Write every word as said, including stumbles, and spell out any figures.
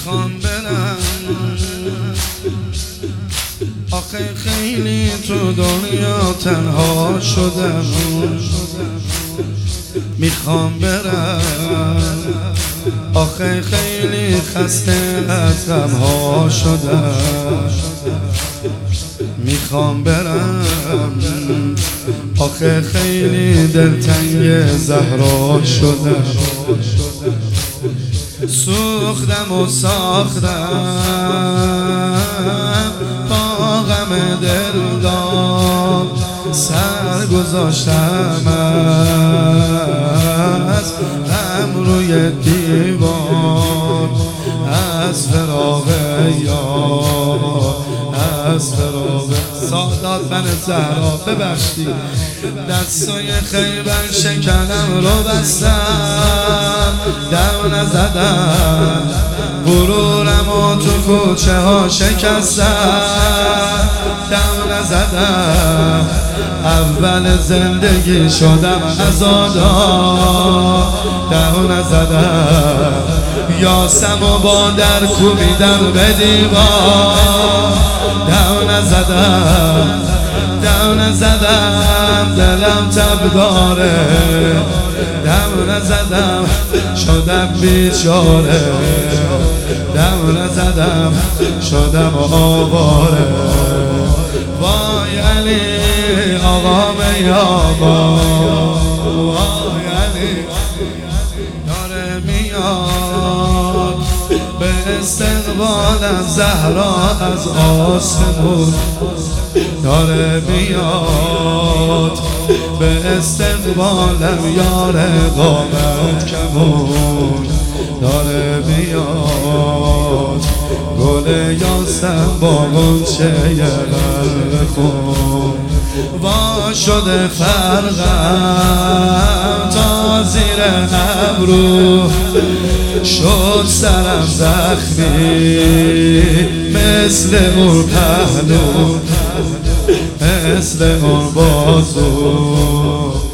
میخوام برم آخه خیلی تو دنیا تنها شدم، میخوام برم آخه خیلی خسته از غمها شدم، میخوام برم آخه خیلی دلتنگ زهرا شدم. سوختم و ساختم با غم دلدار، سر گذاشتم از غم روی دیوار، از فراق یار، از فراق سادات من زهرا ببخشی. دستای خیبر شکنم رو بستم، دم نزدم غرورم و تو کوچه ها شکستم، دم نزدم اول زندگی شدم عزادار، دم نزدم یاسم و با در کوبیدم به دیوار، دم نزدم دم نزدم دلم تب داره، دم نزدم شدم بیچاره، دم نزدم شدم آواره. وای علی آقا میابا، وای علی داره میاد به استقبالم، زهرا از آسمون داره میاد به استقبالم، یار قامت کمون داره میاد، گل یاسم با غنچه قلب خون. وا شده فرقم تا زیر ابرو، شد سرم زخمی مثل اون پهلو، مثل اون بازو.